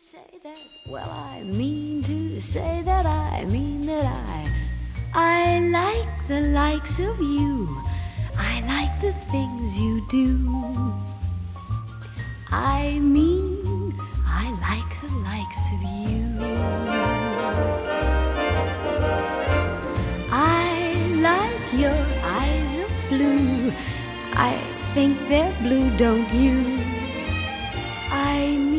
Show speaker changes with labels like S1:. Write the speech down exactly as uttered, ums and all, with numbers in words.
S1: say that, well, I mean to say that, I mean that I I like the likes of you. I like the things you do. I mean, I like the likes of you. I like your eyes of blue. I think they're blue, don't you? I